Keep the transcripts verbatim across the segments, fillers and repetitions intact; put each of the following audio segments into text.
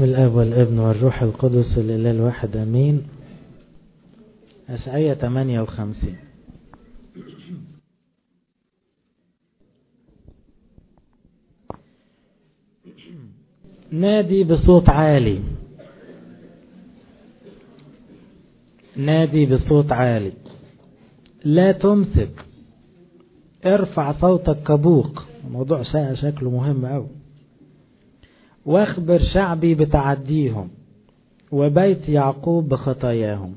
باسم الاب والابن والروح القدس الاله الواحد امين. اشعياء ثمانية وخمسين. نادي بصوت عالي، نادي بصوت عالي، لا تمسك، ارفع صوتك كبوق. موضوع شكله مهم أوي. واخبر شعبي بتعديهم وبيت يعقوب بخطاياهم،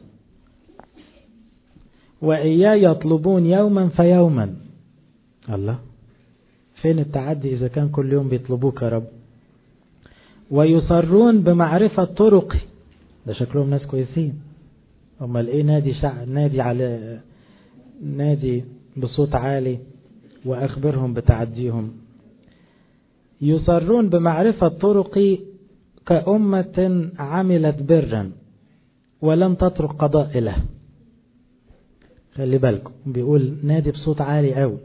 وإياي يطلبون يوما فيوما. الله، فين التعدي إذا كان كل يوم بيطلبوك يا رب؟ ويصرون بمعرفة طرقي. ده شكلهم ناس كويسين. امال ايه نادي شع... نادي على نادي بصوت عالي واخبرهم بتعديهم. يصرون بمعرفة طرقي كأمة عملت برا ولم تترك قضاء له. خلي بالكم، بيقول نادي بصوت عالي قوي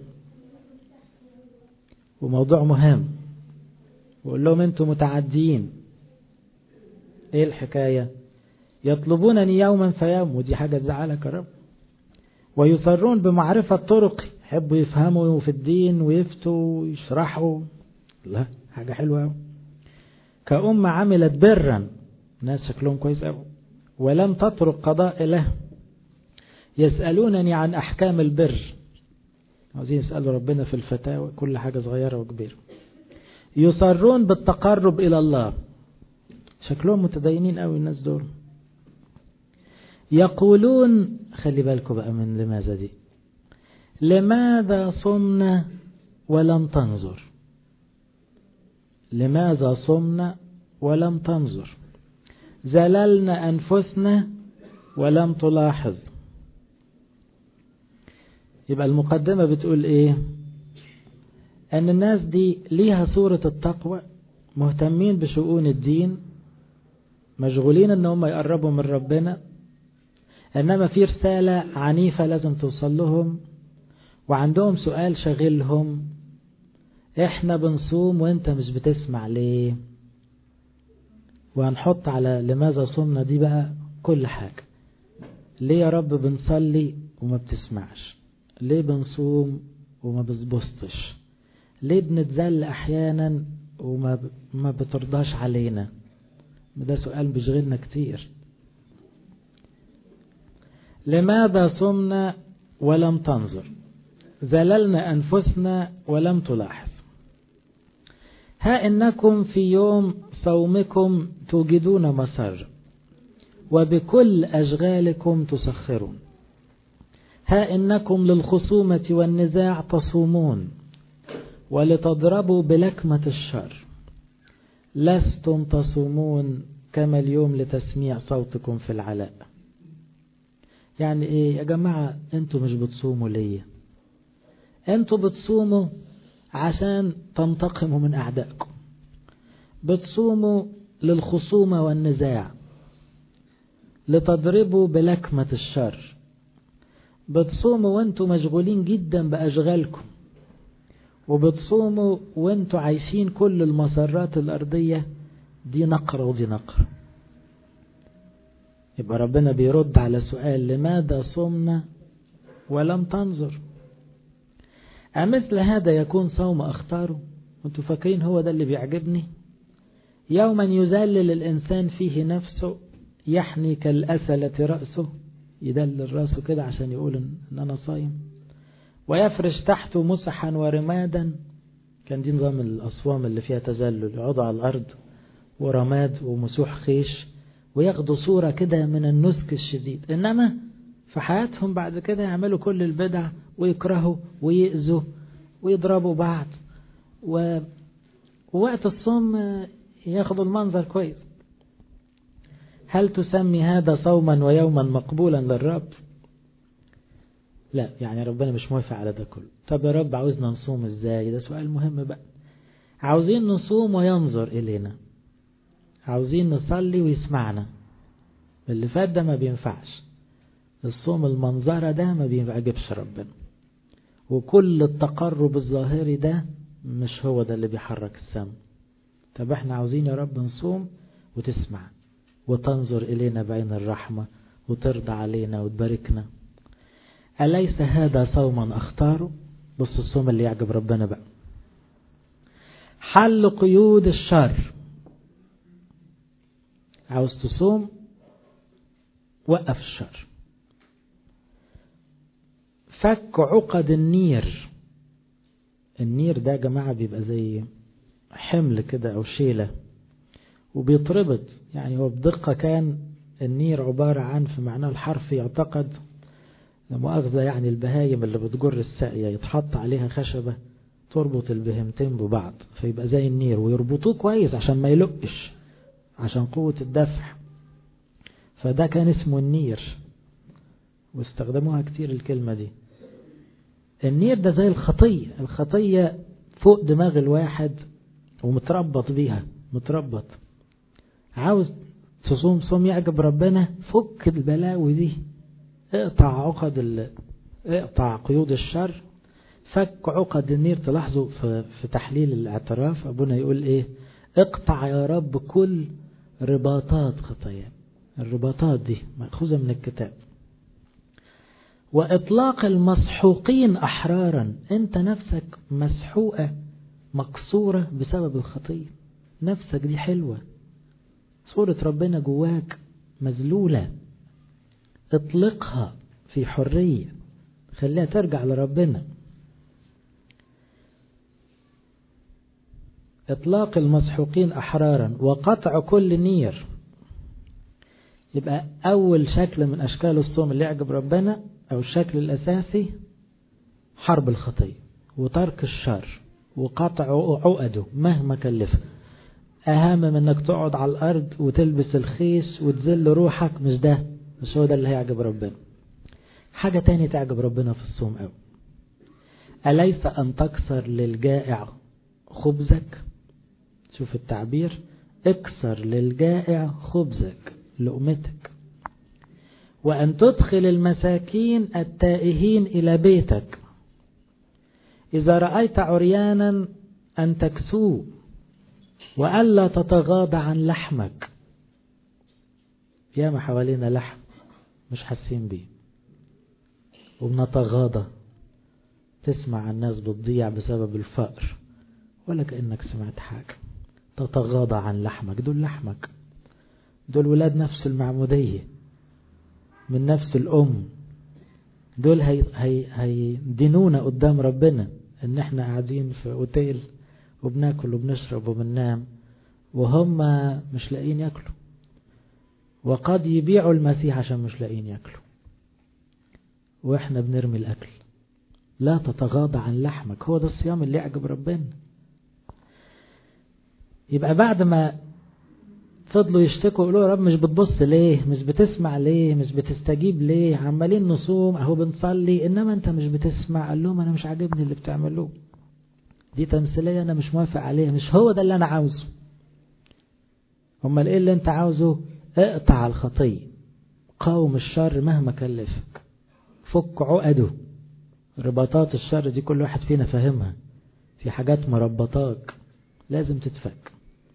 وموضوع مهم، وقول لهم انتم متعديين. ايه الحكاية؟ يطلبونني يوما فيوم، ودي حاجة تزعلك يا رب. ويصرون بمعرفة طرقي، يحبوا يفهموا في الدين ويفتوا ويشرحوا. لا، حاجة حلوة. كأمة عملت برا، ناس شكلهم كويس قوي، ولم تترك قضاء له. يسألونني عن أحكام البر، عاوزين يسألوا ربنا في الفتاوى، كل حاجة صغيرة وكبيرة. يصرون بالتقرب إلى الله، شكلهم متدينين قوي الناس دول. يقولون، خلي بالكم بقى من لماذا دي، لماذا صمنا ولم تنظر؟ لماذا صمنا ولم تنظر؟ زللنا أنفسنا ولم تلاحظ. يبقى المقدمة بتقول ايه؟ ان الناس دي ليها صورة التقوى، مهتمين بشؤون الدين، مشغولين ان هم يقربوا من ربنا، انما في رسالة عنيفة لازم توصل لهم، وعندهم سؤال شغلهم: احنا بنصوم وانت مش بتسمع ليه؟ وهنحط على لماذا صمنا دي بقى كل حاجة. ليه يا رب بنصلي وما بتسمعش؟ ليه بنصوم وما بتبسطش؟ ليه بنتذل احيانا وما ما بترضاش علينا؟ ده سؤال بيشغلنا كتير. لماذا صمنا ولم تنظر؟ زللنا أنفسنا ولم تلاحظ. ها إنكم في يوم صومكم توجدون مسر، وبكل أشغالكم تسخرون. ها إنكم للخصومة والنزاع تصومون، ولتضربوا بلكمة الشر. لستم تصومون كما اليوم لتسميع صوتكم في العلاء. يعني ايه يا جماعة؟ انتوا مش بتصوموا ليه؟ انتوا بتصوموا عشان تنتقموا من اعدائكم، بتصوموا للخصومة والنزاع، لتضربوا بلكمة الشر. بتصوموا وانتوا مشغولين جدا بأشغالكم، وبتصوموا وانتوا عايشين كل المسارات الأرضية دي نقرة ودي نقرة. يبقى ربنا بيرد على سؤال: لماذا صمنا ولم تنظر؟ أمثل هذا يكون صوم أختاره؟ وانتوا فاكرين هو ده اللي بيعجبني؟ يوما يذلل الإنسان فيه نفسه، يحني كالأسلة رأسه، يدلل رأسه كده عشان يقول إن أنا صايم، ويفرش تحته مسحا ورمادا. كان دي نظام الأصوام اللي فيها تذلل، يقعدوا على الأرض ورماد ومسوح خيش، وياخدوا صورة كده من النسك الشديد. إنما في حياتهم بعد كده يعملوا كل البدع، ويكرهوا ويأذوا ويضربوا بعض، ووقت الصوم ياخدوا المنظر كويس. هل تسمي هذا صوما ويوما مقبولا للرب؟ لا، يعني ربنا مش موافق على ده كله. طب يا رب عاوزنا نصوم ازاي؟ ده سؤال مهم بقى. عاوزين نصوم وينظر إلينا، عاوزين نصلي ويسمعنا. اللي فات ده ما بينفعش. الصوم المنظرة ده ما بيعجبش ربنا، وكل التقرب الظاهري ده مش هو ده اللي بيحرك السم. طب احنا عاوزين يا رب نصوم وتسمع وتنظر إلينا بعين الرحمة وترضى علينا وتباركنا. أليس هذا صوما أختاره؟ بص الصوم اللي يعجب ربنا بقى. حل قيود الشر. عاوز تصوم وقف الشر. فك عقد النير. النير ده يا جماعة بيبقى زي حمل كده أو شيلة وبيتربط، يعني هو بدقة كان النير عبارة عن في معناه الحرفي يعتقد لمؤاخذة يعني البهايم اللي بتجر الساقية يتحط عليها خشبة تربط البهمتين ببعض فيبقى زي النير، ويربطوه كويس عشان ما يلقش عشان قوة الدفع، فده كان اسمه النير واستخدموها كتير الكلمة دي. النير ده زي الخطية، الخطية فوق دماغ الواحد ومتربط بيها متربط. عاوز تصوم صوم يعجب ربنا، فك البلاوي دي، اقطع عقد ال... اقطع قيود الشر، فك عقد النير. تلاحظوا في... في تحليل الاعتراف ابونا يقول ايه؟ اقطع يا رب كل رباطات خطايا. الرباطات دي مأخوذة من الكتاب. وإطلاق المسحوقين أحرارا. أنت نفسك مسحوقة مكسورة بسبب الخطية، نفسك دي حلوة، صورة ربنا جواك مذلولة، اطلقها في حرية، خليها ترجع لربنا. إطلاق المسحوقين أحرارا وقطع كل نير. يبقى أول شكل من أشكال الصوم اللي يعجب ربنا أو الشكل الأساسي حرب الخطية وترك الشر وقطع عقده مهما كلف. أهم من أنك تقعد على الأرض وتلبس الخيس وتذل روحك، مش ده، مش هو ده اللي هيعجب ربنا. حاجة تانية تعجب ربنا في الصوم أو أليس أن تكسر للجائع خبزك. شوف التعبير، اكسر للجائع خبزك لقمتك، وأن تدخل المساكين التائهين إلى بيتك، إذا رأيت عريانا أن تكسوه، وألا تتغاضى عن لحمك. ياما حوالينا لحم مش حاسين بيه وبنتغاضى، تسمع الناس بتضيع بسبب الفقر ولا كأنك سمعت حاجة. تتغاضى عن لحمك، دول لحمك، دول ولاد نفس المعمودية من نفس الأم، دول هي هي هيدينونا قدام ربنا ان احنا قاعدين في اوتيل وبناكل وبنشرب وبننام وهم مش لاقين ياكلوا، وقد يبيعوا المسيح عشان مش لاقين ياكلوا واحنا بنرمي الاكل. لا تتغاضى عن لحمك. هو ده الصيام اللي يعجب ربنا. يبقى بعد ما فضلوا يشتكوا يقولوا يا رب مش بتبص ليه، مش بتسمع ليه، مش بتستجيب ليه، عمالين نصوم اهو بنصلي انما انت مش بتسمع. قال لهم انا مش عاجبني اللي بتعملوه، دي تمثيلية انا مش موافق عليها، مش هو ده اللي انا عاوزه. امال ايه اللي انت عاوزه؟ اقطع الخطية، قاوم الشر مهما كلفك، فك عقده. رباطات الشر دي كل واحد فينا فاهمها، في حاجات مربطاك لازم تتفك.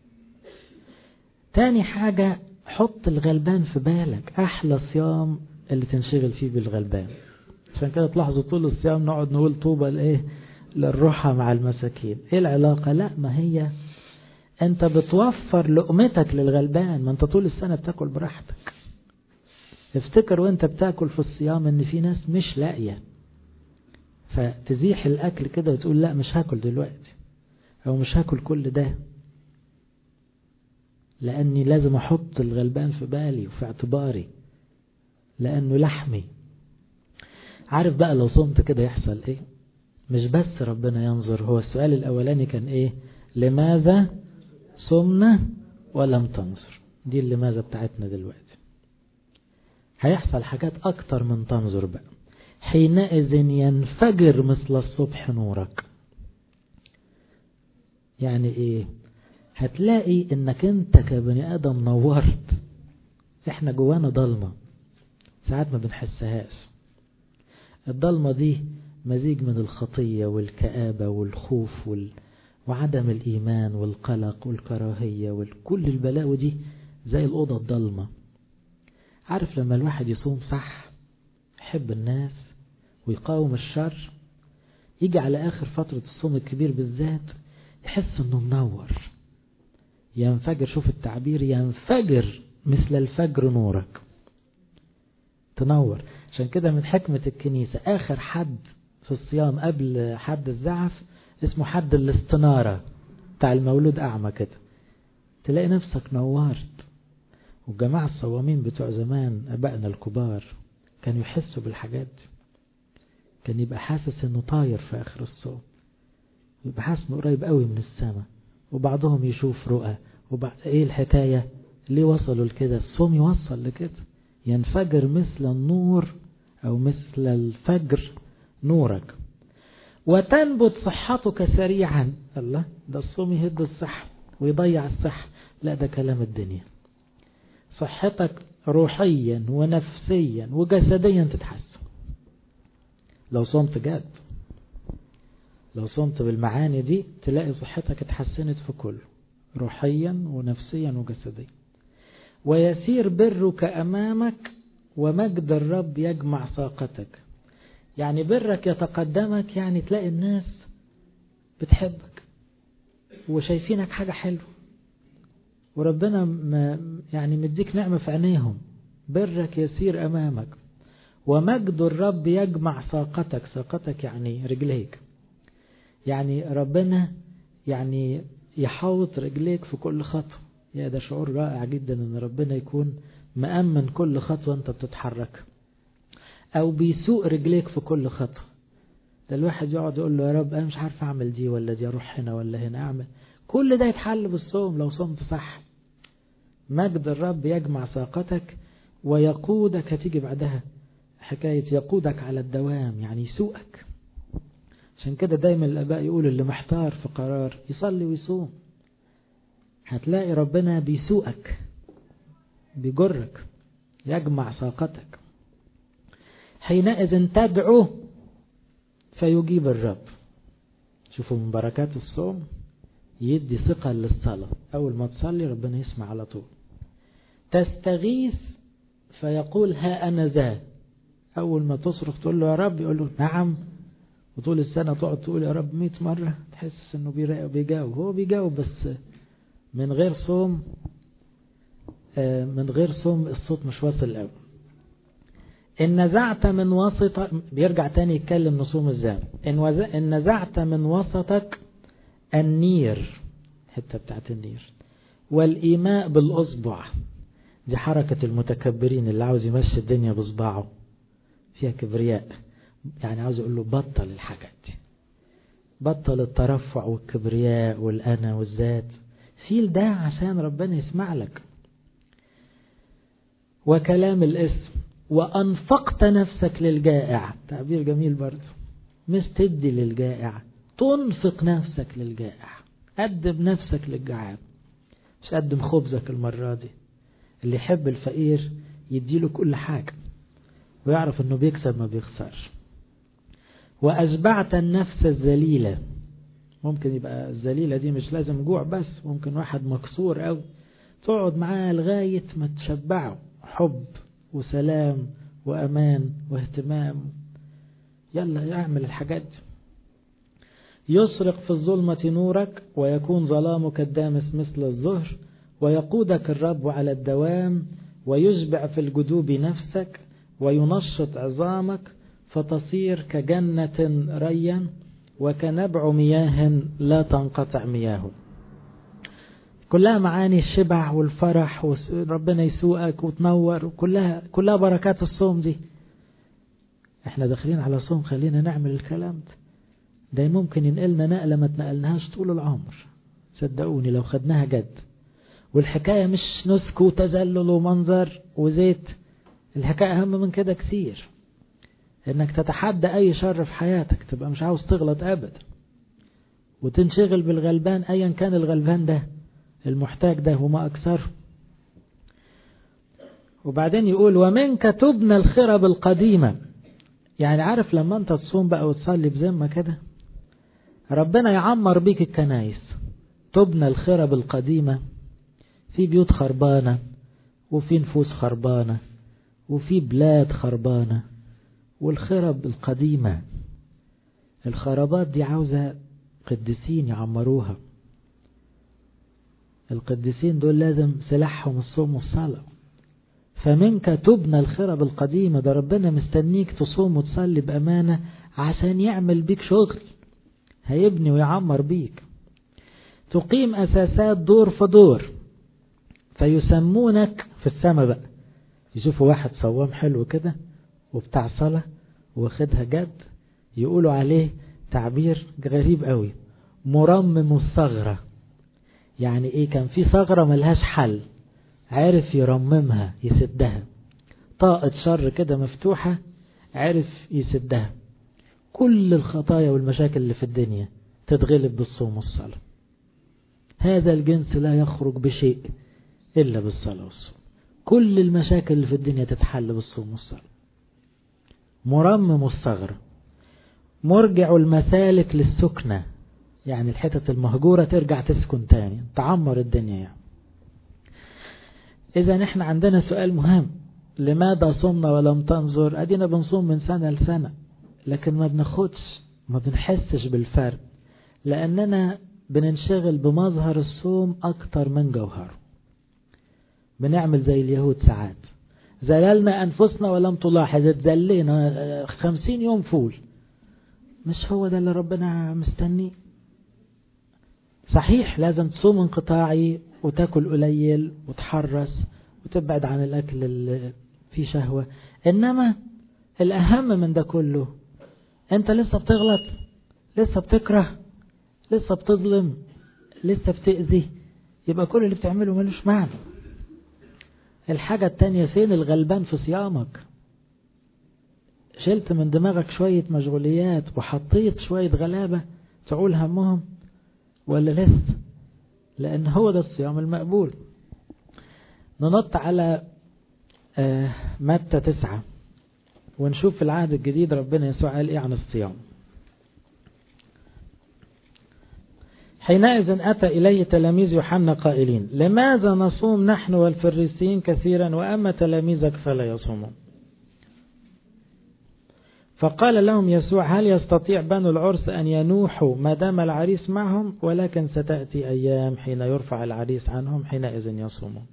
تاني حاجة، حط الغلبان في بالك. احلى صيام اللي تنشغل فيه بالغلبان. عشان كده تلاحظوا طول الصيام نقعد نقول طوبى لايه؟ للروحة مع المساكين. ايه العلاقة؟ لا، ما هي انت بتوفر لقمتك للغلبان، ما انت طول السنة بتاكل براحتك. افتكر وانت بتاكل في الصيام ان في ناس مش لاقية، فتزيح الاكل كده وتقول لا مش هاكل دلوقتي او مش هاكل كل ده، لاني لازم احط الغلبان في بالي وفي اعتباري لانه لحمي. عارف بقى لو صمت كده يحصل ايه؟ مش بس ربنا ينظر. هو السؤال الاولاني كان ايه؟ لماذا صمنا ولم تنظر؟ دي اللماذا بتاعتنا دلوقتي. هيحصل حاجات اكتر من تنظر بقى. حينئذ ينفجر مثل الصبح نورك. يعني ايه؟ هتلاقي انك انت كبني ادم نورت. احنا جوانا ضلمة ساعات ما بنحسهاش. الضلمة دي مزيج من الخطية والكآبة والخوف وال... وعدم الإيمان والقلق والكراهية وكل البلاوي دي زي الأوضة الضلمة. عارف لما الواحد يصوم صح، يحب الناس ويقاوم الشر، يجي على آخر فترة الصوم الكبير بالذات يحس انه منور، ينفجر. شوف التعبير، ينفجر مثل الفجر نورك، تنور. عشان كده من حكمة الكنيسة آخر حد في الصيام قبل حد الزعف اسمه حد الاستنارة بتاع المولود أعمى كده، تلاقي نفسك نورت. والجماعة الصوامين بتوع زمان أبائنا الكبار كانوا يحسوا بالحاجات دي، كان يبقى حاسس انه طاير في آخر الصوم، يبقى حاسس انه قريب قوي من السماء. وبعضهم يشوف رؤى، وبعد ايه الحكاية ليه وصلوا لكده؟ الصوم يوصل لكده، ينفجر مثل النور أو مثل الفجر نورك. وتنبت صحتك سريعا. الله، ده الصوم يهد الصحة ويضيع الصحة؟ لا، ده كلام الدنيا. صحتك روحيا ونفسيا وجسديا تتحسن لو صمت جد. لو صمت بالمعاني دي تلاقي صحتك اتحسنت في كله، روحيا ونفسيا وجسديا. ويسير برك أمامك ومجد الرب يجمع ساقتك. يعني برك يتقدمك، يعني تلاقي الناس بتحبك وشايفينك حاجة حلوة، وربنا يعني مديك نعمة في عينيهم. برك يسير أمامك ومجد الرب يجمع ساقتك. ساقتك يعني رجليك، يعني ربنا يعني يحوط رجليك في كل خطوة. يا ده شعور رائع جدا ان ربنا يكون مأمن كل خطوة انت بتتحرك، او بيسوق رجليك في كل خطوة. ده الواحد يقعد يقول له يا رب انا مش عارف اعمل دي ولا دي، اروح هنا ولا هنا اعمل. كل ده يتحل بالصوم لو صمت صح. مجد الرب يجمع ساقتك ويقودك. هتيجي بعدها حكاية يقودك على الدوام، يعني يسوقك. عشان كده دايما الآباء يقولوا اللي محتار في قرار يصلي ويصوم، هتلاقي ربنا بيسوقك بيجرك، يجمع ساقتك. حينئذ تدعو فيجيب الرب. شوفوا من بركات الصوم، يدي ثقة للصلاة. أول ما تصلي ربنا يسمع على طول. تستغيث فيقول ها أنا ذا. أول ما تصرخ تقول له يا رب يقول له نعم. وطول السنة تقعد تقول يا رب مئة مرة، تحس انه بيجاوب. هو بيجاوب بس من غير صوم. من غير صوم الصوت مش واصل قوي. إن نزعت من وسط، بيرجع تاني يتكلم نصوم ازاي. إن نزعت من وسطك النير، حتة بتاعت النير، والإيماء بالأصبع. دي حركة المتكبرين اللي عاوز يمشي الدنيا بصباعه، فيها كبرياء. يعني عاوز يقول له بطل الحاجات دي، بطل الترفع والكبرياء والأنا والذات، شيل ده عشان ربنا يسمع لك. وكلام الاسم، وأنفقت نفسك للجائع. تعبير جميل برضو، مش تدي للجائع، تنفق نفسك للجائع. قدم نفسك للجعان، مش قدم خبزك المرة دي. اللي يحب الفقير يديله كل حاجة ويعرف انه بيكسب ما بيخسرش. وأشبعت النفس الذليلة. ممكن يبقى الذليلة دي مش لازم جوع بس، ممكن واحد مكسور قوي تقعد معاه لغاية ما تشبعه حب وسلام وأمان واهتمام. يلا يعمل الحاجات دي. يسرق في الظلمة نورك ويكون ظلامك الدامس مثل الظهر. ويقودك الرب على الدوام ويشبع في الجدوب نفسك وينشط عظامك فتصير كجنة ريا وكنبع مياه لا تنقطع مياهه. كلها معاني الشبع والفرح وربنا يسوقك وتنور، وكلها كلها بركات الصوم دي. احنا داخلين على صوم، خلينا نعمل الكلام ده. ده ممكن ينقلنا نقلة ما تنقلناهاش طول العمر، صدقوني لو خدناها جد. والحكاية مش نسك وتزلل ومنظر وزيت، الحكاية أهم من كده كثير. انك تتحدى اي شر في حياتك، تبقى مش عاوز تغلط ابدا، وتنشغل بالغلبان ايا كان الغلبان ده، المحتاج ده وما اكثره. وبعدين يقول ومنك تبنى الخرب القديمة. يعني عارف لما انت تصوم بقى وتصلي بذمة كده، ربنا يعمر بيك الكنايس. تبنى الخرب القديمة، في بيوت خربانة وفي نفوس خربانة وفي بلاد خربانة، والخرب القديمة. الخرابات دي عاوزة قديسين يعمروها. القديسين دول لازم سلاحهم الصوم والصلاة. فمنك تبنى الخرب القديمة. ده ربنا مستنيك تصوم وتصلي بأمانة عشان يعمل بيك شغل، هيبني ويعمر بيك. تقيم أساسات دور فدور، فيسمونك في السماء بقى. يشوفوا واحد صوام حلو كده وبتاع صلاة واخدها جد، يقولوا عليه تعبير غريب قوي، مرمم الثغرة. يعني ايه؟ كان في ثغرة ملهاش حل، عارف يرممها يسدها. طاقة شر كده مفتوحة عارف يسدها. كل الخطايا والمشاكل اللي في الدنيا تتغلب بالصوم والصلاة. هذا الجنس لا يخرج بشيء إلا بالصلاة والصوم. كل المشاكل اللي في الدنيا تتحل بالصوم والصلاة. مرمم الثغرة، مرجع المسالك للسكنة، يعني الحتة المهجورة ترجع تسكن تاني، تعمر الدنيا يعني. إذا نحن عندنا سؤال مهم، لماذا صمنا ولم تنظر؟ أدينا بنصوم من سنة لسنة لكن ما بناخدش، ما بنحسش بالفرق، لأننا بننشغل بمظهر الصوم أكتر من جوهره. بنعمل زي اليهود ساعات، زللنا أنفسنا ولم تلاحظ، اتزلينا خمسين يوم فول. مش هو ده اللي ربنا مستنيه. صحيح لازم تصوم انقطاعي وتاكل قليل وتحرص وتبعد عن الأكل اللي فيه شهوة، إنما الأهم من ده كله أنت لسه بتغلط، لسه بتكره، لسه بتظلم، لسه بتأذي، يبقى كل اللي بتعمله ملوش معنى. الحاجة التانية، فين الغلبان في صيامك؟ شلت من دماغك شوية مشغوليات وحطيت شوية غلابة تعول همهم ولا لسه؟ لأن هو ده الصيام المقبول. ننط على متى تسعة ونشوف في العهد الجديد ربنا يسوع قال إيه عن الصيام. حينئذ أتى إليه تلاميذ يوحنا قائلين: لماذا نصوم نحن والفريسيين كثيرا وأما تلاميذك فلا يصومون؟ فقال لهم يسوع: هل يستطيع بنو العرس أن ينوحوا ما دام العريس معهم؟ ولكن ستأتي أيام حين يرفع العريس عنهم، حينئذ يصومون.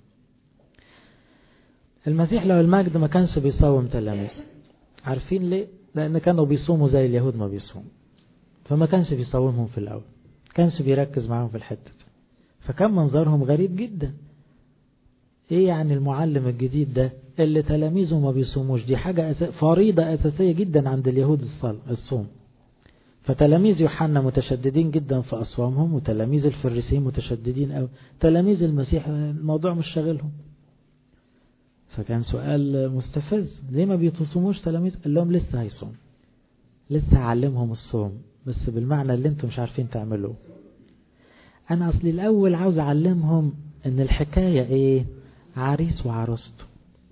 المسيح له المجد ما كانش بيصوم تلاميذ. عارفين ليه؟ لأن كانوا بيصوموا زي اليهود ما بيصوموا، فما كانش بيصومهم في الأول، كانش بيركز معهم في الحتة، فكان منظرهم غريب جدا. ايه يعني المعلم الجديد ده اللي تلاميذه ما بيصوموش؟ دي حاجة أس... فريضة أساسية جدا عند اليهود الصوم. فتلاميذ يوحنا متشددين جدا في أصوامهم، وتلاميذ الفريسيين متشددين أوي. تلاميذ المسيح الموضوع مش شاغلهم. فكان سؤال مستفز، ليه ما بيتصوموش تلاميذ؟ قال لهم لسه هيصوم، لسه هعلمهم الصوم، بس بالمعنى اللي انتم مش عارفين تعملوه. انا اصلي الاول عاوز اعلمهم ان الحكاية ايه؟ عريس وعروسته،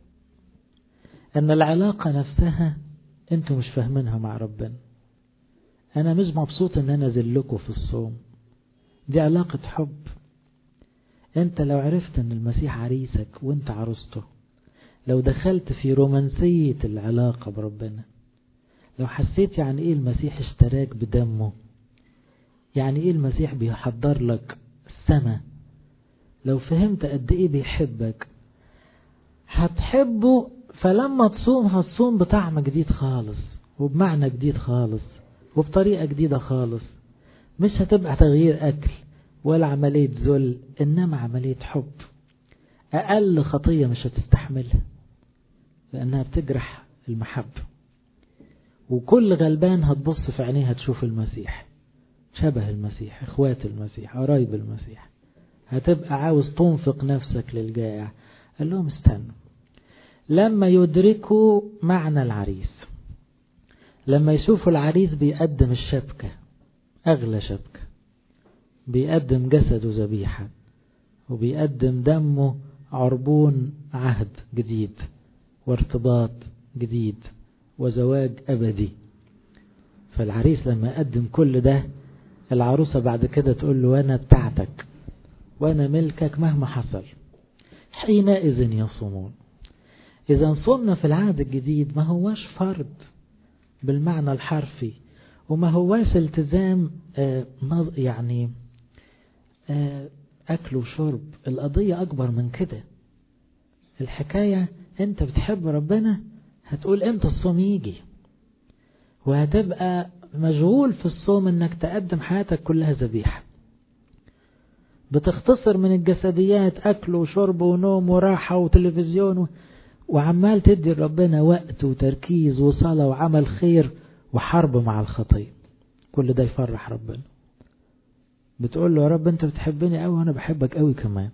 ان العلاقة نفسها انتم مش فاهمينها مع ربنا. انا مش مبسوط ان انا ذلكوا في الصوم، دي علاقة حب. انت لو عرفت ان المسيح عريسك وانت عروسته، لو دخلت في رومانسية العلاقة بربنا، لو حسيت يعني ايه المسيح اشتراك بدمه، يعني ايه المسيح بيحضر لك السماء، لو فهمت قد ايه بيحبك، هتحبه. فلما تصوم هتصوم بطعم جديد خالص، وبمعنى جديد خالص، وبطريقة جديدة خالص. مش هتبقى تغيير اكل ولا عملية ذل، انما عملية حب. اقل خطية مش هتستحملها لانها بتجرح المحبة. وكل غلبان هتبص في عينيها تشوف المسيح، شبه المسيح، اخوات المسيح، قرايب المسيح. هتبقى عاوز تنفق نفسك للجائع. قال لهم استنوا لما يدركوا معنى العريس، لما يشوفوا العريس بيقدم الشبكة، اغلى شبكة، بيقدم جسده ذبيحة، وبيقدم دمه عربون عهد جديد وارتباط جديد وزواج أبدي. فالعريس لما يقدم كل ده، العروسة بعد كده تقول له: وانا بتاعتك وانا ملكك مهما حصل. حينئذ يصومون. إذا صمنا في العهد الجديد ما هواش فرض بالمعنى الحرفي، وما هواش التزام آه يعني آه أكل وشرب. القضية أكبر من كده. الحكاية أنت بتحب ربنا، هتقول إمتى الصوم يجي، وهتبقى مشغول في الصوم أنك تقدم حياتك كلها ذبيحة. بتختصر من الجسديات، أكل وشرب ونوم وراحة وتلفزيون و... وعمال تدي ربنا وقت وتركيز وصلاة وعمل خير وحرب مع الخطية. كل ده يفرح ربنا. بتقول له يا رب أنت بتحبني قوي وأنا بحبك قوي كمان.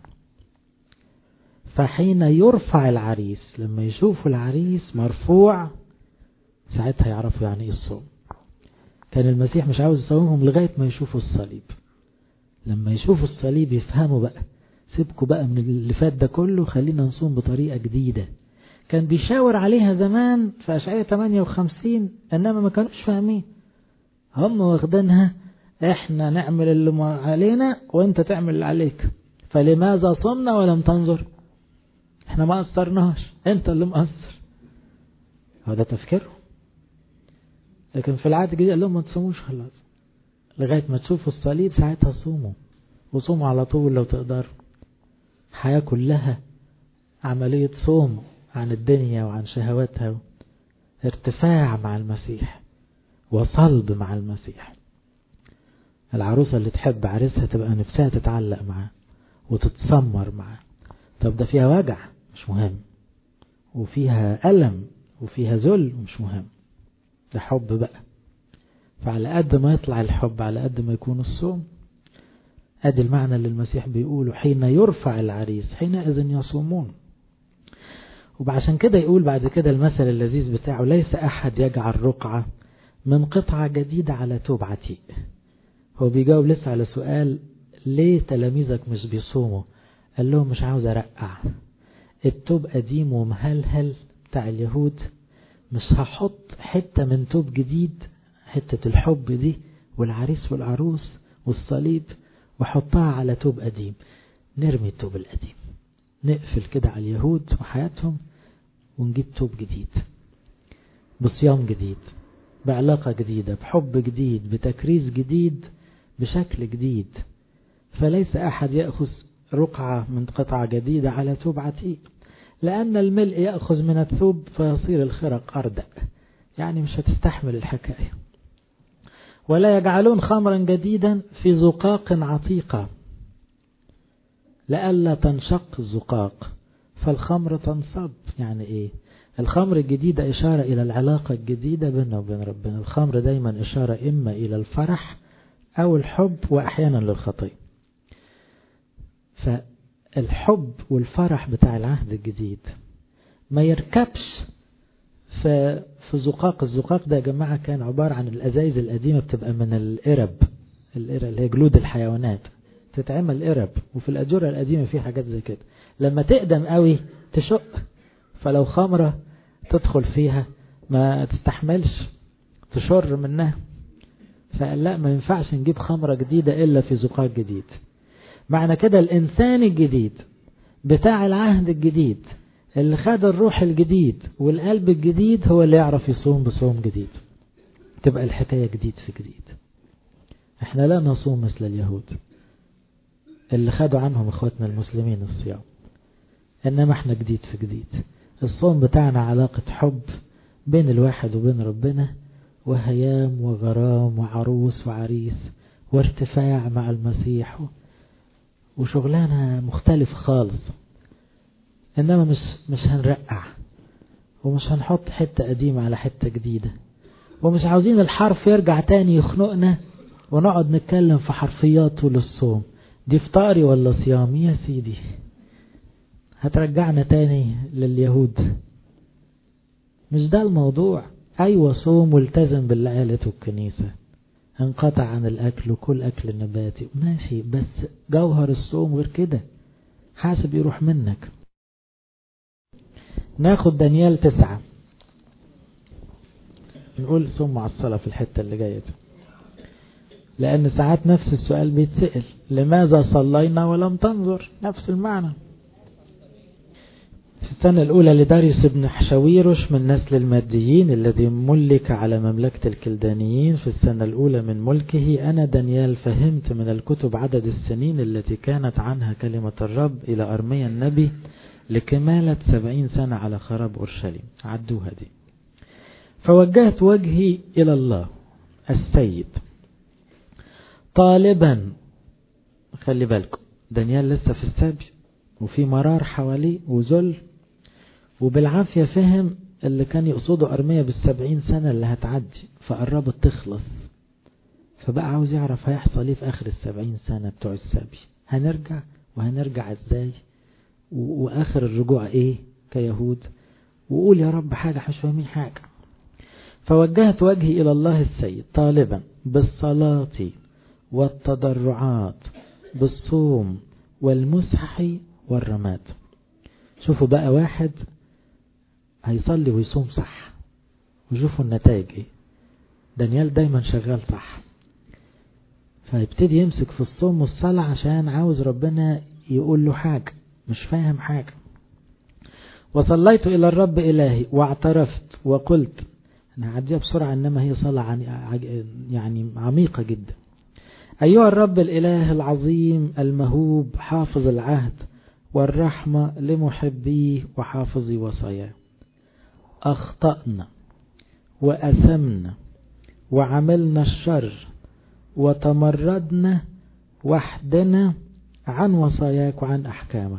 فحين يرفع العريس، لما يشوفوا العريس مرفوع ساعتها يعرفوا يعني ايه الصوم. كان المسيح مش عاوز يصومهم لغاية ما يشوفوا الصليب. لما يشوفوا الصليب يفهموا بقى، سيبكوا بقى من اللي فات ده كله، خلينا نصوم بطريقة جديدة. كان بيشاور عليها زمان في أشعياء ثمانية وخمسين، انما ما كانوش فاهمين. هم واخدينها احنا نعمل اللي علينا وانت تعمل اللي عليك، فلماذا صمنا ولم تنظر؟ احنا ما قصرناش، انت اللي مقصر. هذا تفكيره. لكن في العهد الجديد قال لهم ما تصوموش خلاص لغاية ما تشوفوا الصليب، ساعتها صوموا، وصوموا على طول لو تقدروا. حياة كلها عملية صوم عن الدنيا وعن شهواتها، ارتفاع مع المسيح وصلب مع المسيح. العروسة اللي تحب عريسها تبقى نفسها تتعلق معاه وتتسمر معاه. طب ده فيها وجع مش مهم، وفيها ألم وفيها ذل مش مهم، ده حب بقى. فعلى قد ما يطلع الحب على قد ما يكون الصوم. ادي المعنى اللي المسيح بيقوله حين يرفع العريس حينئذ يصومون. وعشان كده يقول بعد كده المثل اللذيذ بتاعه: ليس أحد يجعل رقعة من قطعة جديدة على توب عتيق. هو بيجاوب لسه على سؤال ليه تلاميذك مش بيصوموا. قال لهم مش عاوز أرقع، التوب قديم ومهلهل بتاع اليهود، مش هحط حتة من توب جديد، حتة الحب دي والعريس والعروس والصليب، وحطها على توب قديم. نرمي التوب القديم، نقفل كده على اليهود وحياتهم، ونجيب توب جديد بصيام جديد، بعلاقة جديدة، بحب جديد، بتكريس جديد، بشكل جديد. فليس أحد يأخذ رقعة من قطعة جديدة على توب عتيق، لأن الملء يأخذ من الثوب فيصير الخرق أردأ، يعني مش هتستحمل الحكاية. ولا يجعلون خمرا جديدا في زقاق عتيقة لئلا تنشق الزقاق فالخمر تنصب. يعني ايه؟ الخمر الجديدة إشارة إلى العلاقة الجديدة بيننا وبين ربنا. الخمر دايما إشارة إما إلى الفرح أو الحب، وأحيانا للخطية. فالحب والفرح بتاع العهد الجديد ما يركبش في في زقاق. الزقاق ده يا جماعة كان عبارة عن الأزايز القديمة، بتبقى من القرب، القرب اللي هي جلود الحيوانات، تتعمل قرب. وفي الأجورة القديمة في حاجات زي كده، لما تقدم قوي تشق، فلو خمرة تدخل فيها ما تستحملش، تشر منها. فقال لا، ما ينفعش نجيب خمرة جديدة إلا في زقاق جديد. معنى كده الإنسان الجديد بتاع العهد الجديد اللي خد الروح الجديد والقلب الجديد هو اللي يعرف يصوم بصوم جديد. تبقى الحكاية جديد في جديد. احنا لا نصوم مثل اليهود اللي خدوا عنهم اخواتنا المسلمين الصيام، انما احنا جديد في جديد. الصوم بتاعنا علاقة حب بين الواحد وبين ربنا، وهيام وغرام وعروس وعريس وارتفاع مع المسيح، وشغلانة مختلف خالص. انما مش مش هنرقع، ومش هنحط حتة قديمة على حتة جديدة، ومش عاوزين الحرف يرجع تاني يخنقنا ونقعد نتكلم في حرفيات طول الصوم. دي فطاري ولا صيامي يا سيدي؟ هترجعنا تاني لليهود. مش ده الموضوع. ايوه صوم والتزم باللي قالته الكنيسة، انقطع عن الاكل وكل اكل النباتي ماشي، بس جوهر الصوم غير كده، حاسب يروح منك. ناخد دانيال تسعة، نقول صوم مع الصلاة في الحتة اللي جاية، لأن ساعات نفس السؤال بيتسأل: لماذا صلينا ولم تنظر؟ نفس المعنى. السنة الأولى لداريوس بن حشويرش من نسل الماديين الذي ملك على مملكة الكلدانيين في السنة الأولى من ملكه، أنا دانيال فهمت من الكتب عدد السنين التي كانت عنها كلمة الرب إلى أرميا النبي لكمالة سبعين سنة على خراب أورشليم. عدوها دي. فوجهت وجهي إلى الله السيد طالبا، خلي بالكم دانيال لسه في السبي وفي مرار حواليه وذل، وبالعافية فهم اللي كان يقصده أرميا بالسبعين سنة اللي هتعدي فقربت تخلص، فبقى عاوز يعرف هيحصل ايه في آخر السبعين سنة بتوع السبي، هنرجع وهنرجع ازاي، وآخر الرجوع ايه كيهود، وقول يا رب حاجة مش فاهمين حاجة. فوجهت وجهي إلى الله السيد طالبا بالصلاة والتضرعات بالصوم والمسح والرماد. شوفوا بقى واحد هيصلي ويصوم صح، وشوفوا النتائج ايه. دانيال دايما شغال صح، فيبتدي يمسك في الصوم والصلاة عشان عاوز ربنا يقول له حاجة مش فاهم حاجة. وصليت إلى الرب إلهي واعترفت وقلت، أنا هعديها بسرعة إنما هي صلاة يعني عميقة جدا. أيها الرب الإله العظيم المهوب حافظ العهد والرحمة لمحبيه وحافظي وصاياه، أخطأنا وأثمنا وعملنا الشر وتمردنا وحدنا عن وصاياك وعن أحكامك.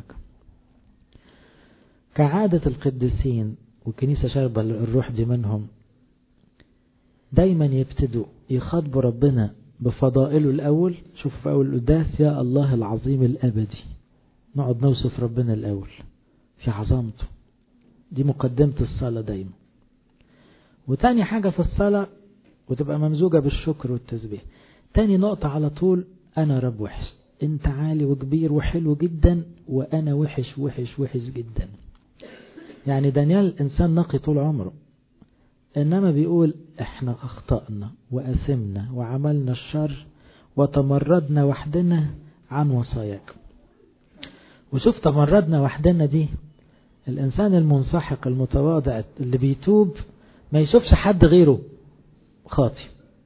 كعادة القديسين وكنيسة شربة الروح دي منهم، دايما يبتدوا يخاطبوا ربنا بفضائله الأول. شوفوا في أول القداس يا الله العظيم الأبدي، نقعد نوصف ربنا الأول في عظمته، دي مقدمة الصلاة دايما. وتاني حاجة في الصلاة وتبقى ممزوجة بالشكر والتسبيح، تاني نقطة على طول أنا رب وحش، أنت عالي وكبير وحلو جدا وأنا وحش وحش وحش جدا. يعني دانيال إنسان نقي طول عمره، إنما بيقول إحنا أخطأنا وأثمنا وعملنا الشر وتمردنا وحدنا عن وصاياك. وشوف تمردنا وحدنا دي، الإنسان المنسحق المتواضع اللي بيتوب ما يشوفش حد غيره خاطي.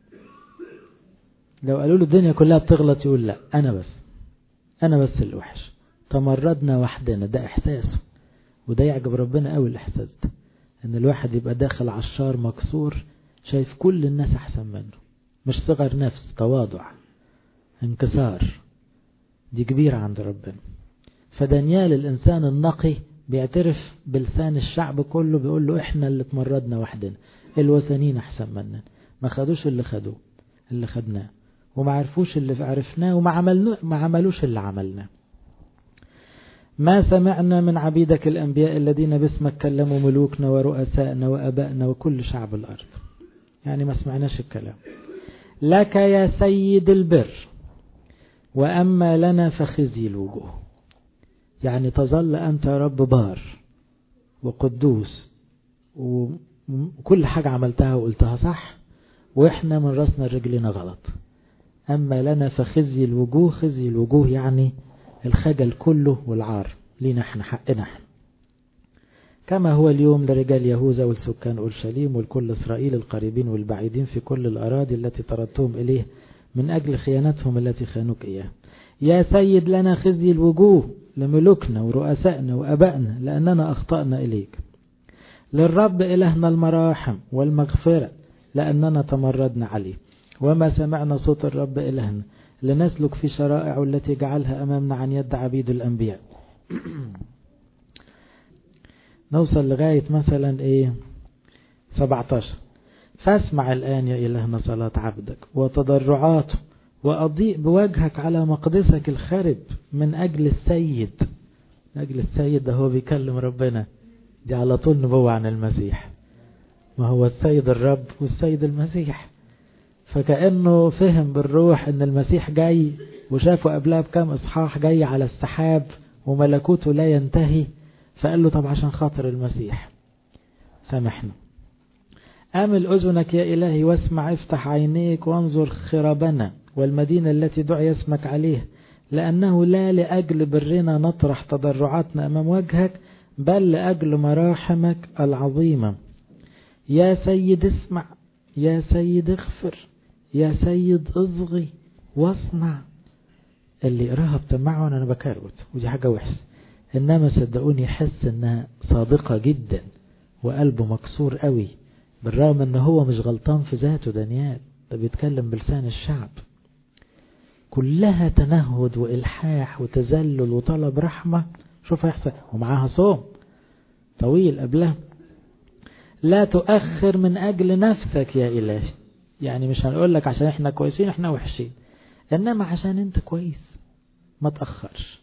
لو قالوا له الدنيا كلها بتغلط يقول لا أنا بس، أنا بس الوحش. تمردنا وحدنا ده إحساسه، وده يعجب ربنا قوي الإحساس ده، إن الواحد يبقى داخل عشار مكسور شايف كل الناس أحسن منه، مش صغر نفس، تواضع انكسار، دي كبيرة عند ربنا. فدانيال الإنسان النقي بيعترف بلسان الشعب كله، بيقول له إحنا اللي تمردنا وحدنا، الوثنين أحسن مننا، ما خدوش اللي خدوه اللي خدناه، وما عرفوش اللي عرفناه، وما عملناه ما عملوش اللي عملناه. ما سمعنا من عبيدك الأنبياء الذين باسمك كلموا ملوكنا ورؤسائنا وأبائنا وكل شعب الأرض. يعني ما سمعناش الكلام. لك يا سيد البر وأما لنا فخزي الوجوه. يعني تظل أنت يا رب بار وقدوس وكل حاجة عملتها وقلتها صح، وإحنا من رأسنا الرجلين غلط. أما لنا فخزي الوجوه، خزي الوجوه يعني الخجل كله والعار لينا احنا، حقنا احنا، كما هو اليوم لرجال يهوذا والسكان أورشليم والكل إسرائيل القريبين والبعيدين في كل الأراضي التي طردتهم إليه من أجل خيانتهم التي خانوك إياه. يا سيد لنا خزي الوجوه لملوكنا ورؤسائنا وأبائنا لأننا أخطأنا إليك. للرب إلهنا المراحم والمغفرة لأننا تمردنا عليه، وما سمعنا صوت الرب إلهنا لنسلك في شرائع التي جعلها أمامنا عن يد عبيد الأنبياء. نوصل لغاية مثلا إيه سبعتاشر. فاسمع الآن يا إلهنا صلاة عبدك وتضرعاته، وأضيء بوجهك على مقدسك الخرب من أجل السيد. من أجل السيد ده هو بيكلم ربنا، دي على طول نبوة عن المسيح، ما هو السيد الرب والسيد المسيح. فكأنه فهم بالروح ان المسيح جاي، وشافه قبلها بكام اصحاح جاي على السحاب وملكوته لا ينتهي، فقال له طب عشان خاطر المسيح سامحنا. آمل أذنك يا إلهي واسمع، افتح عينيك وانظر خرابنا والمدينة التي دعي اسمك عليه، لأنه لا لأجل برنا نطرح تضرعاتنا أمام وجهك، بل لأجل مراحمك العظيمة. يا سيد اسمع، يا سيد اغفر، يا سيد اصغي واصنع. اللي يقراها بتمعن أنا بكروت ودي حاجة وحشة، إنما صدقوني يحس إنها صادقة جدا وقلبه مكسور قوي، بالرغم إن هو مش غلطان في ذاته. دانيال ده بيتكلم بلسان الشعب، كلها تنهد وإلحاح وتذلل وطلب رحمة. شوف هيحصل، ومعاها صوم طويل قبلها. لا تؤخر من أجل نفسك يا إلهي، يعني مش هنقول لك عشان احنا كويسين احنا وحشين، إنما عشان انت كويس ما تأخرش.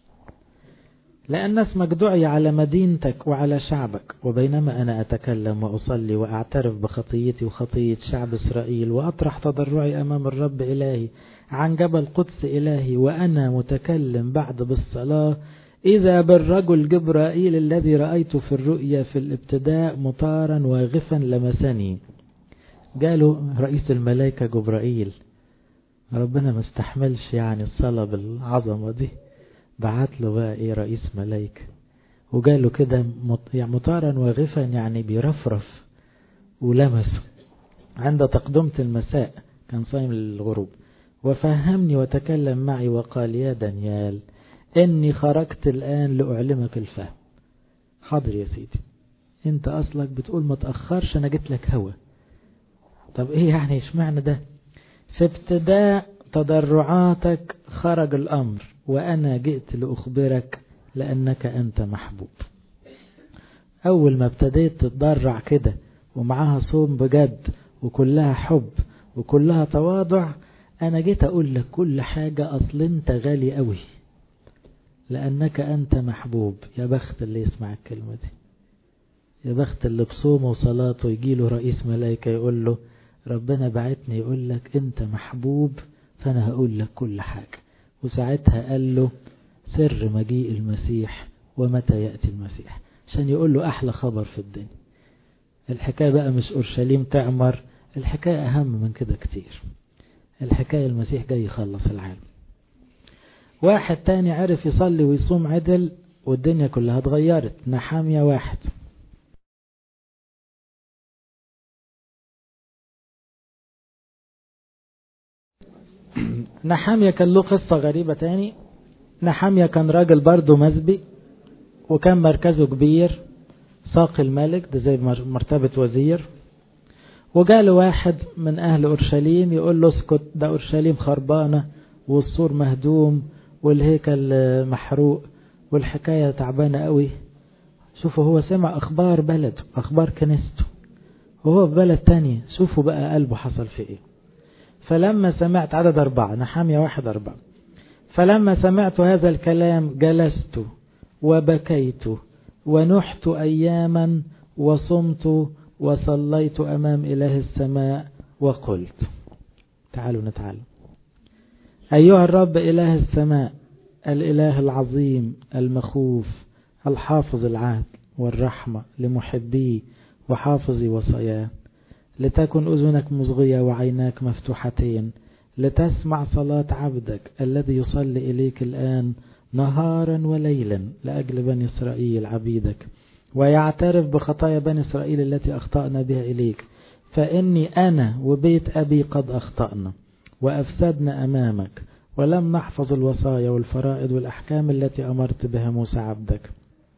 لأن اسمك دعي على مدينتك وعلى شعبك، وبينما أنا أتكلم وأصلي وأعترف بخطيتي وخطية شعب إسرائيل، وأطرح تضرعي أمام الرب إلهي عن جبل قدس إلهي، وأنا متكلم بعد بالصلاة، إذا بالرجل جبرائيل الذي رأيته في الرؤيا في الابتداء مطارا واغفا لمسني. قالوا رئيس الملائكة جبرائيل، ربنا ما استحملش يعني الصلاة بالعظمة دي، بعت له بقى ايه رئيس ملائكة، وقالوا كده يعني مطارا واغفا يعني بيرفرف ولمسه عند تقدمة المساء، كان صايم للغروب. وفهمني وتكلم معي وقال يا دانيال إني خرجت الآن لأعلمك الفهم. حاضر يا سيدي، انت أصلك بتقول ما تأخرش، أنا جيت لك هوا. طب ايه يعني اشمعنى ده؟ في ابتداء تضرعاتك خرج الأمر، وأنا جئت لأخبرك لأنك أنت محبوب. أول ما ابتديت تتضرع كده ومعاها صوم بجد وكلها حب وكلها تواضع، أنا جيت أقول لك كل حاجة، أصل انت غالي قوي لأنك أنت محبوب. يا بخت اللي يسمع الكلمة دي، يا بخت اللي بصومه وصلاته يجيله رئيس ملائكة يقول له ربنا بعتني يقول لك أنت محبوب، فأنا هقول لك كل حاجة. وساعتها قال له سر مجيء المسيح ومتى يأتي المسيح، عشان يقول له أحلى خبر في الدنيا. الحكاية بقى مش أورشليم تعمر، الحكاية أهم من كده كتير. الحكاية المسيح جاي يخلص العالم. واحد تاني عرف يصلي ويصوم عدل والدنيا كلها اتغيرت. نحامية واحد، نحامية كان له قصة غريبة تاني. نحامية كان راجل برضه مسبي، وكان مركزه كبير ساقي الملك، ده زي مرتبة وزير. وجاله واحد من أهل أورشليم يقول له اسكت، ده أورشليم خربانة والسور مهدوم والهيكل محروق والحكاية تعبانة قوي. شوفوا هو سمع أخبار بلده، أخبار كنيسته، وهو في بلد تانية. شوفوا بقى قلبه حصل في إيه. فلما سمعت، عدد أربعة، نحامية واحد أربعة، فلما سمعت هذا الكلام جلست وبكيت ونحت أياما وصمت وصليت أمام إله السماء وقلت. تعالوا نتعلم. أيها الرب إله السماء، الإله العظيم المخوف، الحافظ العهد والرحمة لمحبيه وحافظي وصاياه، لتكن أذنك مصغية وعيناك مفتوحتين لتسمع صلاة عبدك الذي يصلي إليك الآن نهارا وليلا لأجل بني إسرائيل عبيدك، ويعترف بخطايا بني إسرائيل التي أخطأنا بها إليك. فإني أنا وبيت أبي قد أخطأنا وأفسدنا أمامك، ولم نحفظ الوصايا والفرائض والأحكام التي أمرت بها موسى عبدك.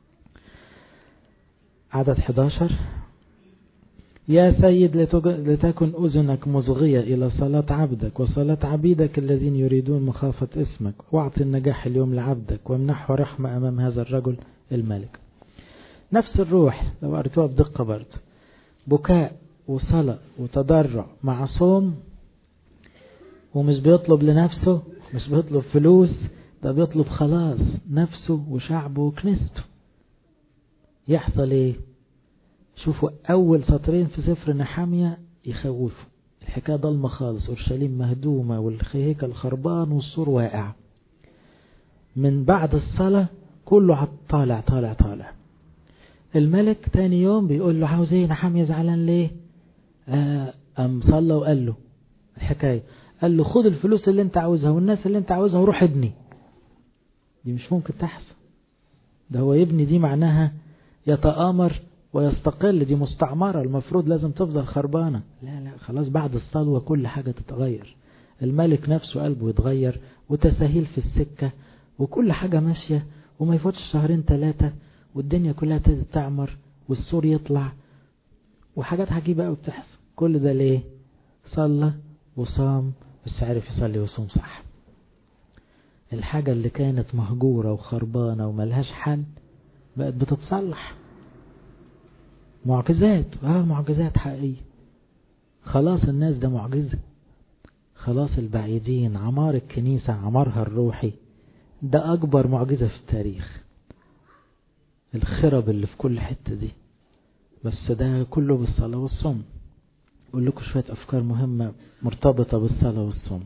عدد أحد عشر، يا سيد لتكن أذنك مصغية إلى صلاة عبدك وصلاة عبيدك الذين يريدون مخافة اسمك، واعطي النجاح اليوم لعبدك وامنحه رحمة أمام هذا الرجل الملك. نفس الروح لو قرأتوها بدقة برضه، بكاء وصلاة وتضرع مع صوم، ومش بيطلب لنفسه، مش بيطلب فلوس، ده بيطلب خلاص نفسه وشعبه وكنيسته. يحصل ايه؟ شوفوا أول سطرين في سفر نحامية يخوفوا. الحكاية ضلمة خالص، أورشليم مهدومة والهيكل خربان والسور واقع. من بعد الصلاة كله طالع طالع طالع. الملك تاني يوم بيقول له عاوز ايه نحامية، زعلان ليه؟ آه أم صلى وقال له الحكاية، قال له خد الفلوس اللي انت عاوزها والناس اللي انت عاوزها وروح ابني. دي مش ممكن تحصل. ده هو يبني دي معناها يتآمر ويستقل، دي مستعمرة المفروض لازم تفضل خربانة. لا لا خلاص بعد الصلوة كل حاجة تتغير، الملك نفسه قلبه يتغير وتساهيل في السكة وكل حاجة ماشية، وما يفوتش شهرين ثلاثة والدنيا كلها تبتدي تعمر والسور يطلع وحاجات عجيبة قوي بتحصل. كل ده ليه؟ صلى وصام بس عرف يصلي ويصوم صح. الحاجة اللي كانت مهجورة وخربانة وملهاش حل بقت بتتصلح. معجزات، اه معجزات حقيقية. خلاص الناس ده معجزة، خلاص البعيدين، عمار الكنيسة عمارها الروحي ده أكبر معجزة في التاريخ. الخرب اللي في كل حتة دي، بس ده كله بالصلاة والصوم. أقول لكم شوية أفكار مهمة مرتبطة بالصلاة والصوم.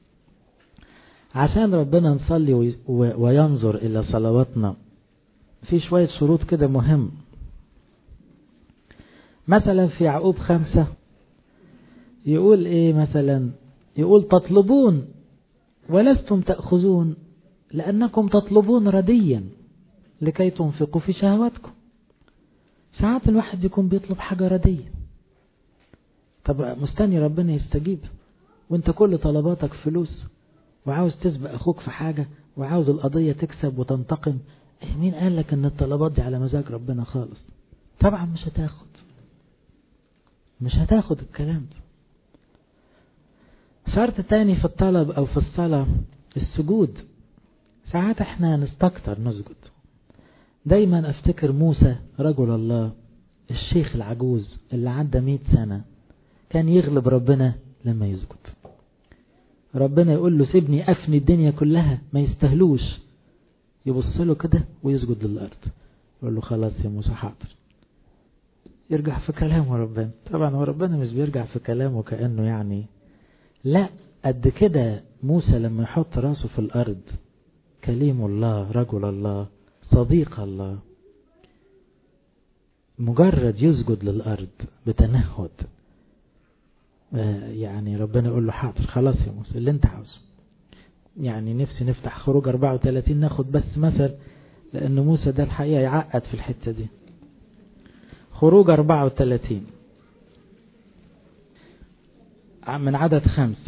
عشان ربنا نصلي وينظر إلى صلواتنا في شوية شروط كده مهم. مثلا في يعقوب خمسة يقول إيه مثلا؟ يقول تطلبون ولستم تأخذون لأنكم تطلبون رديا لكي تنفقوا في شهواتكم. ساعات الواحد يكون بيطلب حاجة ردية، طب مستني ربنا يستجيب وانت كل طلباتك فلوس وعاوز تسبق أخوك في حاجة وعاوز القضية تكسب وتنتقم. إيه مين قال لك ان الطلبات دي على مزاج ربنا خالص؟ طبعا مش هتاخد مش هتاخد الكلام ده. شرط تاني في الطلب أو في الصلاة السجود. ساعات احنا نستكتر نسجد. دايما افتكر موسى رجل الله الشيخ العجوز اللي عدى مئة سنة كان يغلب ربنا لما يسجد. ربنا يقول له سيبني أفني الدنيا كلها ما يستهلوش، يبص له كده ويسجد للأرض. يقول له خلاص يا موسى حاضر. يرجع في كلامه ربنا. طبعا هو ربنا مش بيرجع في كلامه كأنه يعني لا، قد كده موسى لما يحط راسه في الأرض كليم الله رجل الله صديق الله مجرد يسجد للأرض بتنهد يعني ربنا يقول له حاضر خلاص يا موسى اللي انت عاوزه. يعني نفسي نفتح خروج أربعة وثلاثين ناخد بس مثل، لأن موسى ده الحقيقة يعقد في الحتة دي. خروج أربعة وثلاثين من عدد خمسة.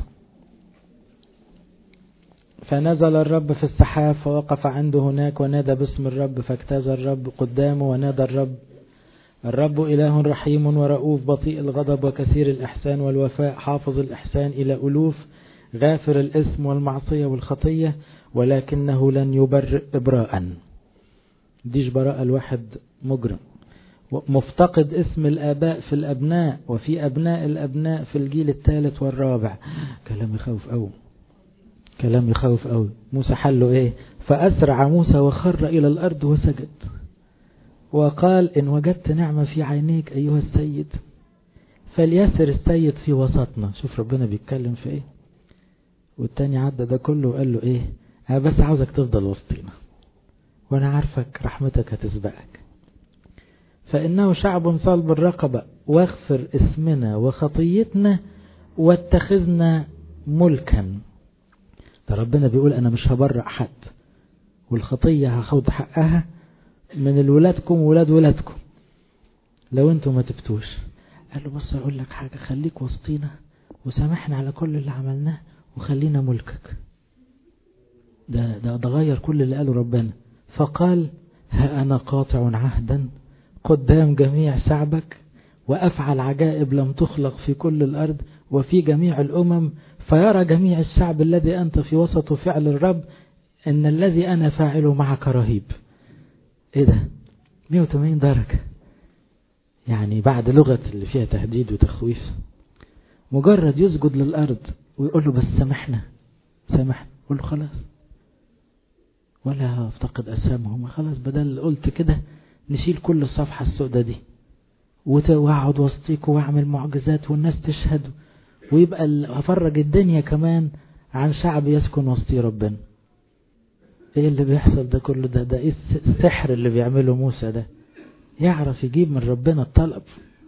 فنزل الرب في السحاب فوقف عنده هناك ونادى باسم الرب فاجتاز الرب قدامه ونادى الرب الرب إله رحيم ورؤوف بطيء الغضب وكثير الإحسان والوفاء حافظ الإحسان إلى ألوف غافر الإثم والمعصية والخطية ولكنه لن يبرئ إبراء. ديش براءة الواحد مجرم. مفتقد اسم الآباء في الأبناء وفي أبناء الأبناء في الجيل الثالث والرابع. كلام يخوف أوي، كلام يخوف أوي. موسى حله إيه؟ فأسرع موسى وخر إلى الأرض وسجد وقال إن وجدت نعمة في عينيك أيها السيد فليسر السيد في وسطنا. شوف ربنا بيتكلم في إيه. والتاني عدى ده كله وقال له إيه؟ أنا بس عاوزك تفضل وسطينا وأنا عارفك رحمتك هتسبقك. فإنه شعب صلب الرقبة واغفر اسمنا وخطيتنا واتخذنا ملكا. ده ربنا بيقول أنا مش هبرأ حد والخطية هاخد حقها من الولادكم وولاد ولادكم لو انتم ما تبتوش. قال له بص اقول لك حاجة، خليك وسطينا وسامحنا على كل اللي عملناه وخلينا ملكك. ده ده ده غير كل اللي قاله ربنا. فقال ها أنا قاطع عهدا قدام جميع شعبك وأفعل عجائب لم تخلق في كل الأرض وفي جميع الأمم فيرى جميع الشعب الذي أنت في وسطه فعل الرب إن الذي أنا فاعله معك رهيب. إيه ده؟ مئة وثمانين درجة. يعني بعد لغة اللي فيها تهديد وتخويف مجرد يسجد للأرض ويقول له بس سامحنا سامحنا. يقول له خلاص ولا افتقد أسامهم. خلاص بدل قلت كده نشيل كل الصفحة السوداء دي وأقعد وسطيك وأعمل معجزات والناس تشهد ويبقى هفرج الدنيا كمان عن شعب يسكن وسطي ربنا. ايه اللي بيحصل ده كله؟ ده ده ايه السحر اللي بيعمله موسى ده؟ يعرف يجيب من ربنا الطلب.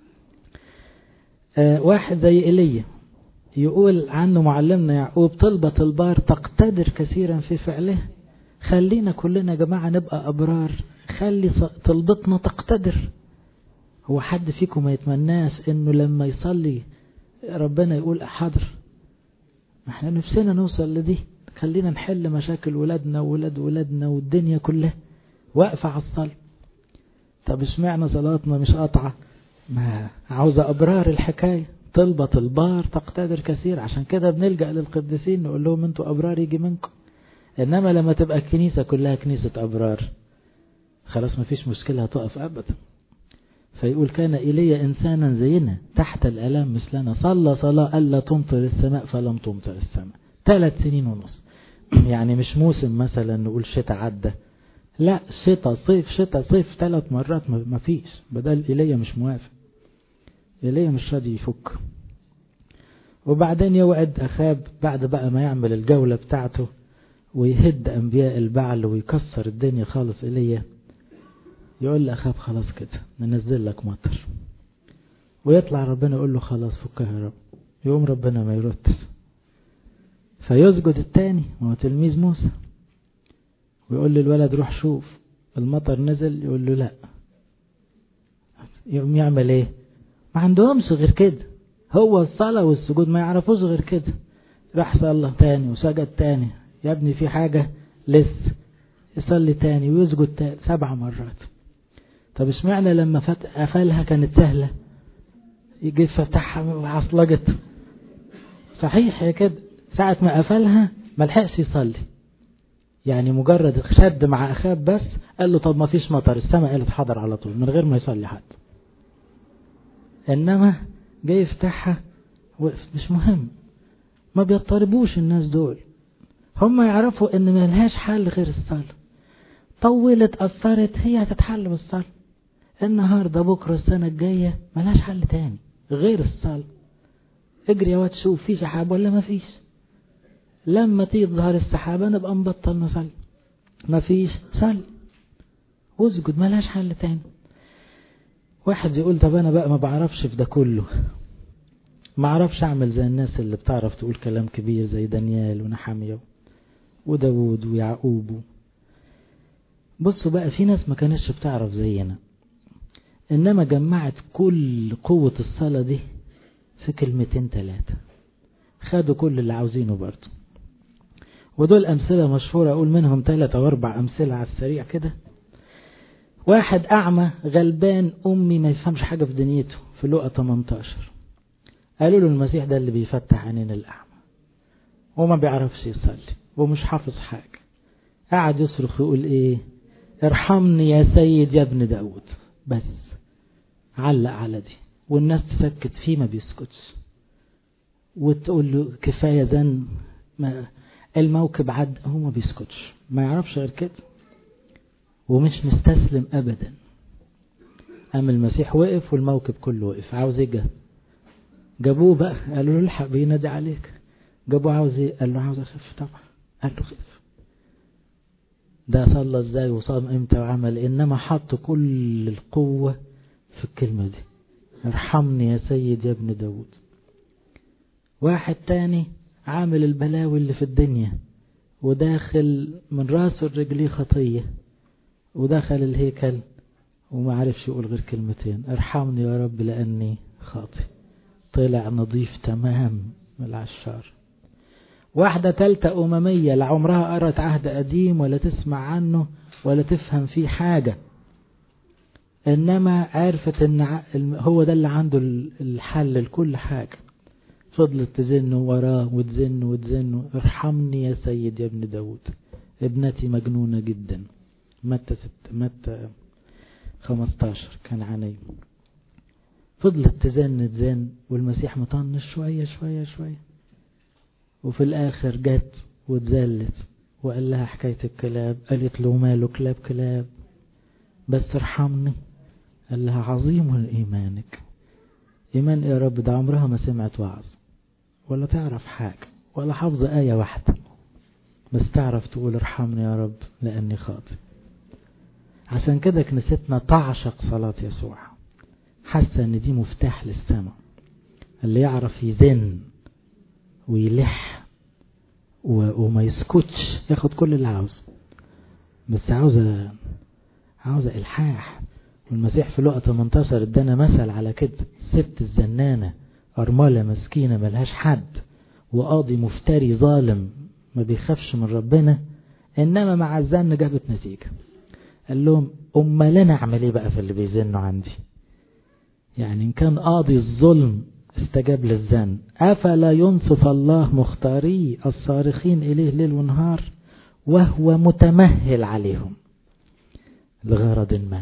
آه واحد زي إيليا يقول عنه معلمنا يعقوب طلبة البار تقتدر كثيرا في فعله. خلينا كلنا يا جماعة نبقى أبرار خلي طلبتنا تقتدر. هو حد فيكم ما يتمناش انه لما يصلي ربنا يقول حاضر؟ احنا نفسنا نوصل لدي. خلينا نحل مشاكل ولادنا وولاد ولادنا والدنيا كلها واقفة على الصلاة. طب اشمعنى صلاتنا مش قاطعة؟ ما عاوزة أبرار الحكاية. طلبة البار تقتدر كثير، عشان كده بنلجأ للقديسين نقول لهم انتوا أبرار يجي منكم. إنما لما تبقى الكنيسة كلها كنيسة أبرار خلاص ما فيش مشكلة هتقف أبدا. فيقول كان إلي إنسانا زينا تحت الألام مثلنا صلى صلاة ألا تمطر السماء فلم تمطر السماء ثلاث سنين ونص. يعني مش موسم مثلا نقول شتاء عدى، لا شتاء صيف شتاء صيف ثلاث مرات ما فيش. بدل إلي مش موافق، إلي مش راضي يفك. وبعدين يوعد أخاب بعد بقى ما يعمل الجولة بتاعته ويهد أنبياء البعل ويكسر الدنيا خالص. إلي يقول لأخاب خلاص كده ننزل لك مطر، ويطلع ربنا يقول له خلاص فكها يا رب. يقوم ربنا ما يردش، فيسجد التاني ما هو تلميذ موسى، ويقول للولد روح شوف المطر نزل، يقول له لا. يقوم يعمل ايه؟ ما عندهمش غير كده، هو الصلاة والسجود ما يعرفوش غير كده. راح صلى تاني وسجد تاني، يا ابني في حاجة لسه، يصلي تاني ويسجد تاني سبع مرات. طب اسمعنا لما فت قفلها كانت سهلة، يجي فتحها وعصلجت. صحيح يا كده، ساعة ما قفلها ما لحقش يصلي، يعني مجرد شد مع أخاب بس قال له طب ما فيش مطر، السماء قالت حضر على طول من غير ما يصلي حد. إنما جاي يفتحها وقف. مش مهم، ما بيضطربوش الناس دول، هم يعرفوا ان ما لهاش حل غير الصلاة. طولت أثرت هي هتتحل بالصلاة. النهاردة بكرة السنة الجاية ما لهاش حل تاني غير الصلاة. اجري يا واد شوف في سحاب ولا ما فيش. لما تظهر السحابة نبقى نبطل نصلي، ما فيش صلي واسجد، ما لهاش حل تاني. واحد يقول طب انا بقى ما بعرفش في ده كله، ما اعرفش اعمل زي الناس اللي بتعرف تقول كلام كبير زي دانيال ونحمية وداود ويعقوب. بصوا بقى في ناس ما كانتش بتعرف زينا، انما جمعت كل قوة الصلاة دي في كلمتين ثلاثة، خدوا كل اللي عاوزينه برضه. ودول امثلة مشهورة اقول منهم ثلاثة واربع امثلة على السريع كده. واحد اعمى غلبان امي ما يفهمش حاجة في دنيته، في لقا ثمانية عشر قالوا له المسيح ده اللي بيفتح عينين الاعمى وما بيعرفش يصلي ومش حافظ حاجة. قاعد يصرخ يقول ايه؟ ارحمني يا سيد يا ابن داود. بس علق على دي، والناس تسكت فيه ما بيسكتش، وتقول له كفاية ذن ما الموكب عد، هو ما بيسكتش، ما يعرفش غير كده ومش مستسلم ابدا. اما المسيح وقف والموكب كله وقف. عاوز ايه؟ جابوه بقى قالوا له الحق بينادي عليك. جابوه عاوز ايه؟ قال له عاوز اخف. طبعا قال له خف. ده صلى ازاي وصام امتى وعمل؟ انما حط كل القوة في الكلمة دي، ارحمني يا سيد يا ابن داود. واحد تاني عامل البلاوي اللي في الدنيا وداخل من راسه الرجلي خطية، ودخل الهيكل وما عرفش يقول غير كلمتين، ارحمني يا رب لأني خاطئ. طلع نظيف تمام من العشار. واحدة تالتة أممية لعمرها قرأت عهد قديم ولا تسمع عنه ولا تفهم فيه حاجة، إنما عرفت إن هو ده اللي عنده الحل لكل حاجة. فضلت تزن وراه وتزن وتزن، ارحمني يا سيد يا ابن داود، ابنتي مجنونة جدا. متى ست متى خمستاشر كان عني. فضلت تزن تزن والمسيح مطنش شوية شوية شوية، وفي الآخر جت وتزلت وقال لها حكاية الكلاب. قالت له ماله كلاب كلاب بس ارحمني. قال لها عظيم إيمانك. إيمان يا رب؟ ده عمرها ما سمعت وعظ ولا تعرف حاجة ولا حافظة آية واحدة، بس تعرف تقول ارحمني يا رب لأني خاطئ. عشان كده كنيستنا تعشق صلاة يسوع، حاسة ان دي مفتاح للسماء. اللي يعرف يزن ويلح وما يسكتش ياخد كل اللي عاوزه، بس عاوزة عاوزة إلحاح. والمسيح في لقا ثمانية عشر ادانا مثل على كده، ست الزنانة أرملة مسكينة ملهاش حد، وقاضي مفتري ظالم ما بيخافش من ربنا، إنما مع الزن جابت نتيجة. قال لهم أما لنا أعمل إيه بقى في اللي بيزنوا عندي؟ يعني إن كان قاضي الظلم استجاب للزن، أفلا ينصف الله مختاري الصارخين إليه ليل ونهار وهو متمهل عليهم لغرض ما.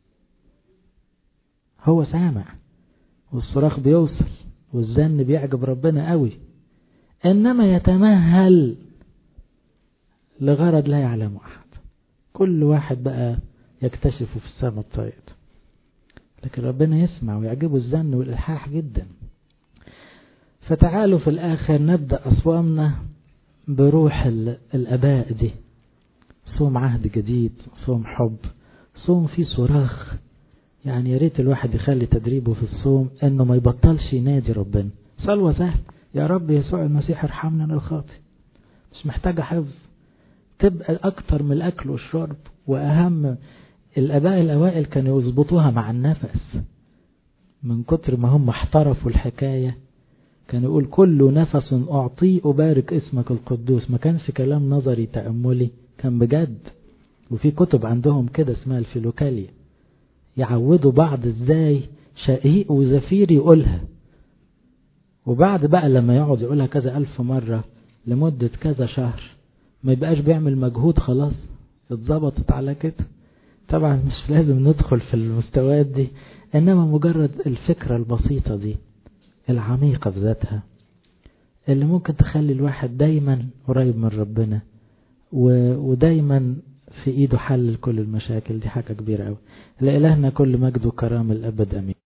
هو سامع والصراخ بيوصل والزن بيعجب ربنا قوي، إنما يتمهل لغرض لا يعلم أحد. كل واحد بقى يكتشف في السماء الطيب، لكن ربنا يسمع ويعجبه الزن والإلحاح جدا. فتعالوا في الآخر نبدأ أصوامنا بروح الأباء دي، صوم عهد جديد، صوم حب، صوم فيه صراخ. يعني يا ريت الواحد يخلي تدريبه في الصوم انه ما يبطلش ينادي ربنا. صلوة سهل، يا رب يسوع المسيح ارحمنا انا الخاطئ، مش محتاجة حفظ، تبقى اكتر من الاكل والشرب. واهم، الاباء الاوائل كانوا يظبطوها مع النفس، من كتر ما هم احترفوا الحكاية كان يقول كل نفس اعطيه ابارك اسمك القدوس. ما كانش كلام نظري تأملي، كان بجد. وفي كتب عندهم كده اسمها الفيلوكاليا، يعودوا بعض ازاي شقيق وزفير يقولها، وبعد بقى لما يقعد يقولها كذا ألف مرة لمدة كذا شهر ما يبقاش بيعمل مجهود، خلاص اتظبطت على كده. طبعا مش لازم ندخل في المستويات دي، انما مجرد الفكرة البسيطة دي العميقة بذاتها اللي ممكن تخلي الواحد دايما قريب من ربنا ودايما في ايده حل لكل المشاكل دي. حاجة كبيرة قوي. لإلهنا كل مجد وكرامة الأبد أمين.